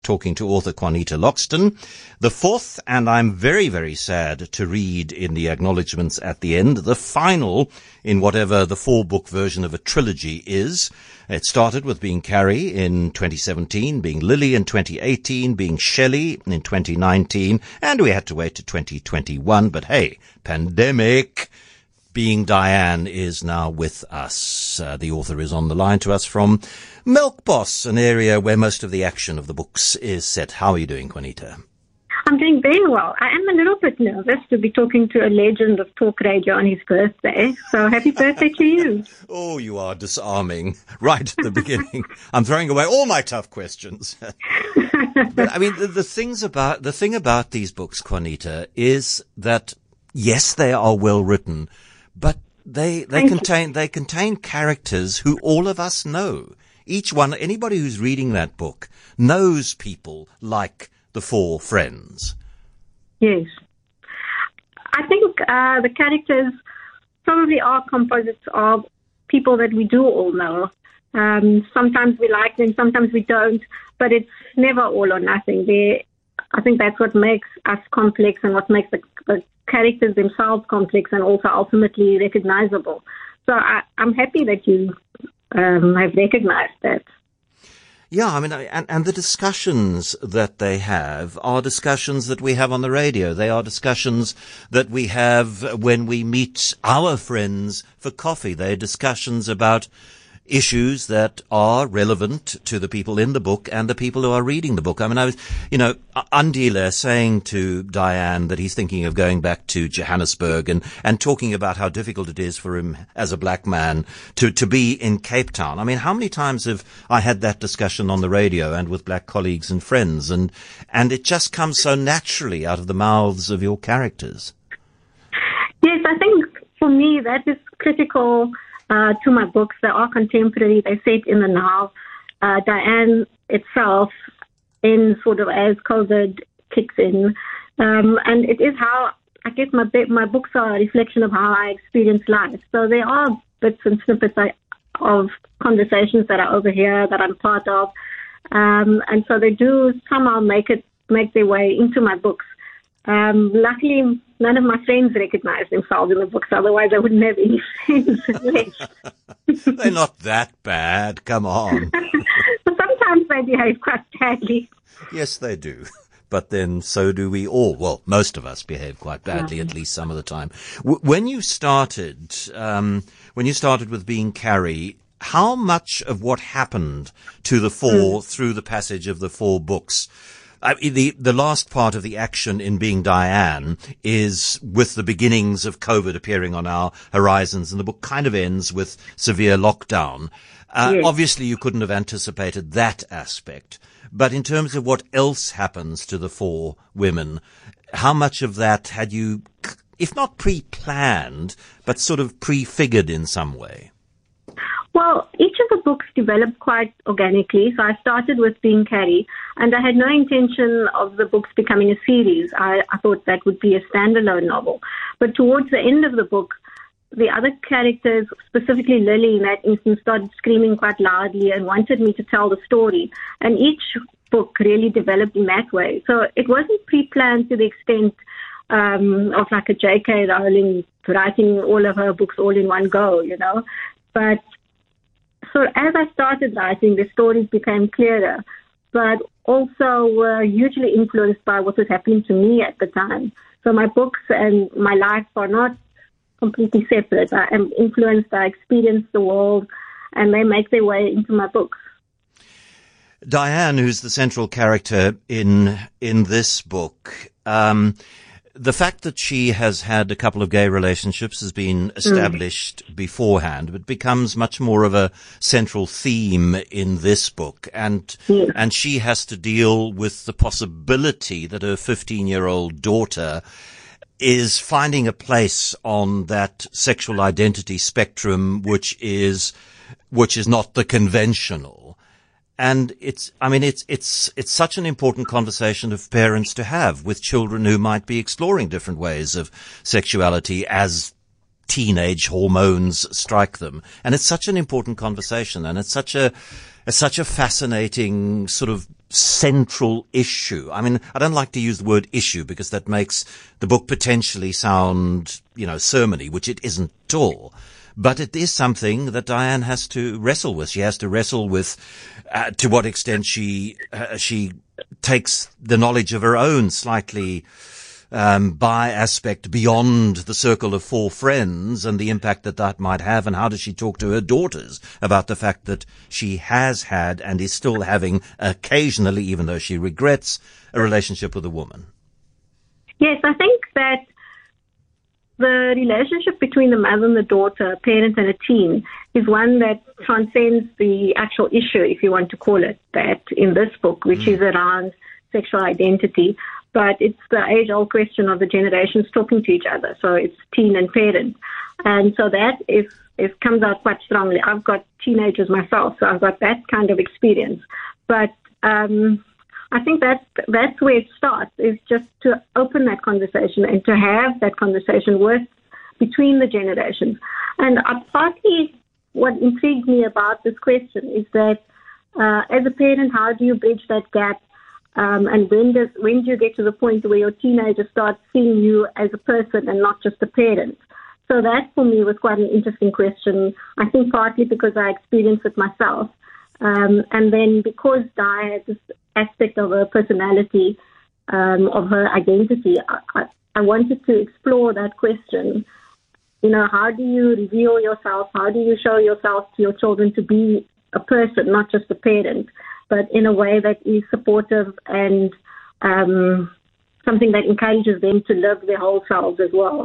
talking to author Juanita Loxton. The fourth, and I'm very, very sad to read in the acknowledgements at the end, the final in whatever the 4-book version of a trilogy is. It started with being Carrie in 2017, being Lily in 2018, being Shelley in 2019, and we had to wait to 2021. But hey, pandemic. Being Diane is now with us. The author is on the line to us from Melkbos, an area where most of the action of the books is set. How are you doing, Juanita? I'm doing very well. I am a little bit nervous to be talking to a legend of talk radio on his birthday. So happy birthday to you. Oh, you are disarming right at the beginning. I'm throwing away all my tough questions. But I mean, the thing about these books, Juanita, is that yes, they are well written, but they contain characters who all of us know. Each one, anybody who's reading that book knows people like the 4 friends. Yes. I think the characters probably are composites of people that we do all know. Sometimes we like them, sometimes we don't, but it's never all or nothing. I think that's what makes us complex and what makes the characters themselves complex and also ultimately recognizable. So I'm happy that you have recognized that. Yeah, I mean, and the discussions that they have are discussions that we have on the radio. They are discussions that we have when we meet our friends for coffee. They're discussions about issues that are relevant to the people in the book and the people who are reading the book. I mean, Andile saying to Diane that he's thinking of going back to Johannesburg and talking about how difficult it is for him as a black man to be in Cape Town. I mean, how many times have I had that discussion on the radio and with black colleagues and friends, and it just comes so naturally out of the mouths of your characters? Yes, I think for me that is critical to my books. They are contemporary. They set in the now. Diane itself in sort of as COVID kicks in. And it is how, I guess my books are a reflection of how I experience life. So there are bits and snippets of conversations that I overhear, that I'm part of. And so they do somehow make their way into my books. Luckily, none of my friends recognize themselves in the books, otherwise I wouldn't have any friends left. They're not that bad, come on. Sometimes they behave quite badly. Yes, they do. But then so do we all. Well, most of us behave quite badly, at least some of the time. When you started with being Carrie, how much of what happened to the 4 through the passage of the 4 books? The last part of the action in Being Diane is with the beginnings of COVID appearing on our horizons, and the book kind of ends with severe lockdown. Yes. Obviously, you couldn't have anticipated that aspect. But in terms of what else happens to the 4 women, how much of that had you, if not pre-planned, but sort of prefigured in some way? Well, each of the books developed quite organically. So I started with Being Carrie, and I had no intention of the books becoming a series. I thought that would be a standalone novel. But towards the end of the book, the other characters, specifically Lily in that instance, started screaming quite loudly and wanted me to tell the story. And each book really developed in that way. So it wasn't pre-planned to the extent of like a J.K. Rowling writing all of her books all in one go, But so as I started writing, the stories became clearer, but also were hugely influenced by what was happening to me at the time. So my books and my life are not completely separate. I am influenced, I experience the world, and they make their way into my books. Diane, who's the central character in this book, the fact that she has had a couple of gay relationships has been established beforehand, but becomes much more of a central theme in this book. And she has to deal with the possibility that her 15-year-old daughter is finding a place on that sexual identity spectrum, which is not the conventional. And it's such an important conversation of parents to have with children who might be exploring different ways of sexuality as teenage hormones strike them. And it's such an important conversation, and it's such a fascinating sort of central issue? I mean, I don't like to use the word issue because that makes the book potentially sound, sermony, which it isn't at all. But it is something that Diane has to wrestle with. She has to wrestle with to what extent she takes the knowledge of her own slightly by aspect beyond the circle of four friends and the impact that might have, and how does she talk to her daughters about the fact that she has had and is still having occasionally, even though she regrets, a relationship with a woman? Yes, I think that the relationship between the mother and the daughter, a parent and a teen, is one that transcends the actual issue, if you want to call it that, in this book, which is around sexual identity. But it's the age-old question of the generations talking to each other. So it's teen and parent. And so that is comes out quite strongly. I've got teenagers myself, so I've got that kind of experience. But I think that's where it starts, is just to open that conversation and to have that conversation between the generations. And partly what intrigued me about this question is that as a parent, how do you bridge that gap? And when do you get to the point where your teenager starts seeing you as a person and not just a parent? So that for me was quite an interesting question. I think partly because I experienced it myself. And then because Di has this aspect of her personality, of her identity, I wanted to explore that question. How do you reveal yourself? How do you show yourself to your children to be a person, not just a parent, but in a way that is supportive and something that encourages them to live their whole selves as well.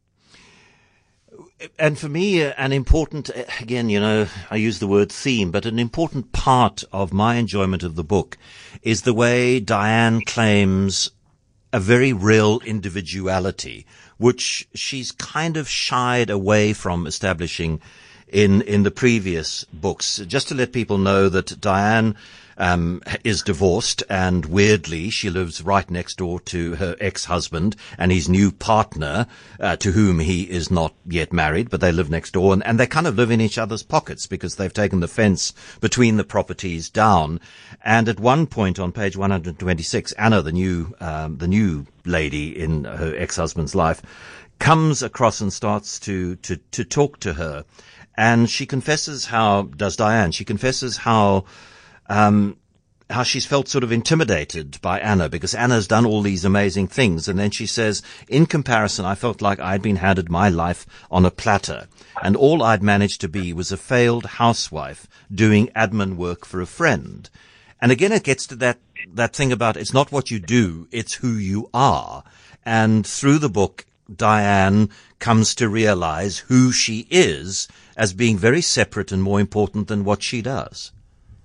And for me, an important, again, I use the word theme, but an important part of my enjoyment of the book is the way Diane claims a very real individuality, which she's kind of shied away from establishing in the previous books. Just to let people know that Diane is divorced, and weirdly she lives right next door to her ex-husband and his new partner, to whom he is not yet married, but they live next door, and they kind of live in each other's pockets because they've taken the fence between the properties down. And at one point on page 126, Anna, the new lady in her ex-husband's life, comes across and starts to talk to her. And she confesses how she's felt sort of intimidated by Anna because Anna's done all these amazing things. And then she says, in comparison, I felt like I'd been handed my life on a platter, and all I'd managed to be was a failed housewife doing admin work for a friend. And again, it gets to that thing about it's not what you do, it's who you are. And through the book, Diane comes to realize who she is as being very separate and more important than what she does.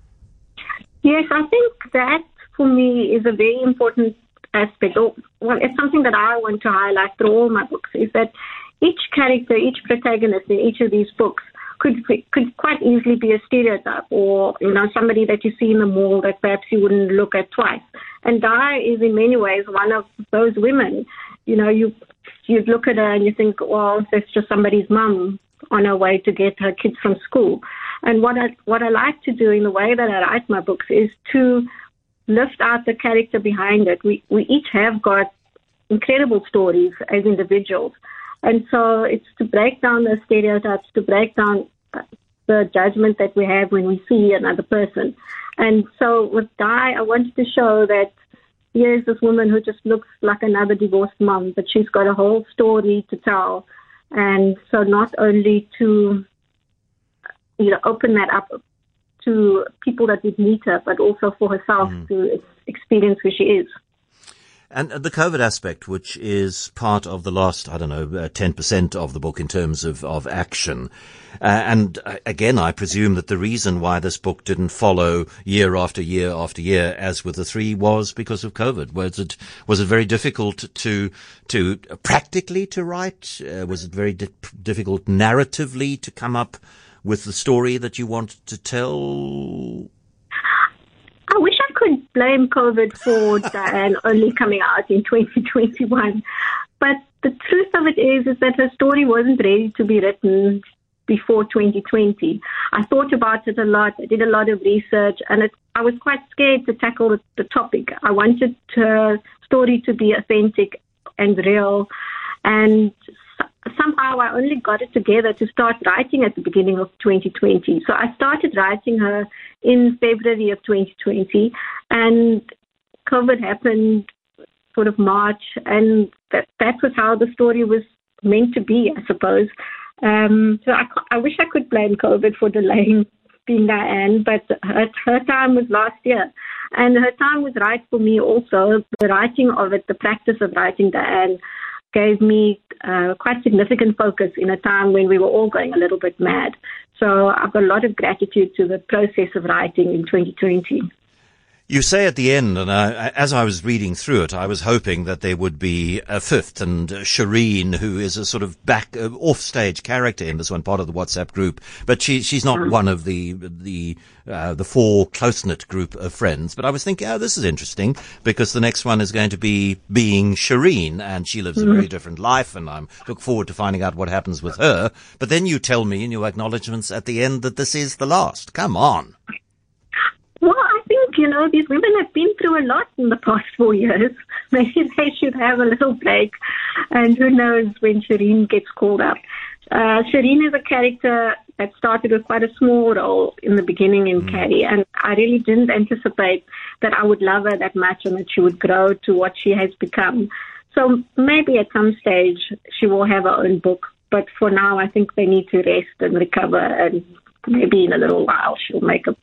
Yes, I think that for me is a very important aspect. Well, it's something that I want to highlight through all my books, is that each character, each protagonist in each of these books could quite easily be a stereotype, or somebody that you see in the mall that perhaps you wouldn't look at twice. And Di is in many ways one of those women. You'd look at her and you think, well, that's just somebody's mum on her way to get her kids from school. And what I like to do in the way that I write my books is to lift out the character behind it. We each have got incredible stories as individuals. And so it's to break down the stereotypes, to break down the judgment that we have when we see another person. And so with Di, I wanted to show that here's this woman who just looks like another divorced mom, but she's got a whole story to tell. And so not only to open that up to people that would meet her, but also for herself to experience who she is. And the COVID aspect, which is part of the last, 10% of the book in terms of action. And again, I presume that the reason why this book didn't follow year after year after year, as with the three, was because of COVID. Was it very difficult to practically to write? Was it very difficult narratively to come up with the story that you wanted to tell? I wish I could blame COVID for Diane only coming out in 2021. But the truth of it is that her story wasn't ready to be written before 2020. I thought about it a lot. I did a lot of research, and I was quite scared to tackle the topic. I wanted her story to be authentic and real, and somehow I only got it together to start writing at the beginning of 2020. So I started writing her in February of 2020, and COVID happened sort of March, and that was how the story was meant to be, I suppose. So I wish I could blame COVID for delaying being Diane, but her time was last year. And her time was right for me also. The writing of it, the practice of writing Diane, gave me quite significant focus in a time when we were all going a little bit mad. So I've got a lot of gratitude to the process of writing in 2020. You say at the end, and as I was reading through it, I was hoping that there would be a fifth, and Shireen, who is a sort of off-stage character in this one, part of the WhatsApp group, but she's not one of the four close-knit group of friends. But I was thinking, this is interesting, because the next one is going to be being Shireen, and she lives a very different life, and I look forward to finding out what happens with her. But then you tell me in your acknowledgements at the end that this is the last. Come on. Well, I think, these women have been through a lot in the past 4 years. Maybe they should have a little break. And who knows when Shireen gets called up. Shireen is a character that started with quite a small role in the beginning in Carrie. And I really didn't anticipate that I would love her that much and that she would grow to what she has become. So maybe at some stage she will have her own book. But for now, I think they need to rest and recover. And maybe in a little while she'll make a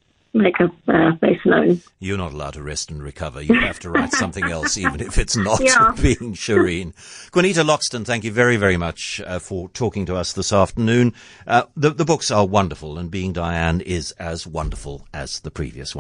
face known. You're not allowed to rest and recover. You have to write something else, even if it's not being Shireen. Juanita Loxton, thank you very, very much for talking to us this afternoon. The books are wonderful, and Being Diane is as wonderful as the previous one.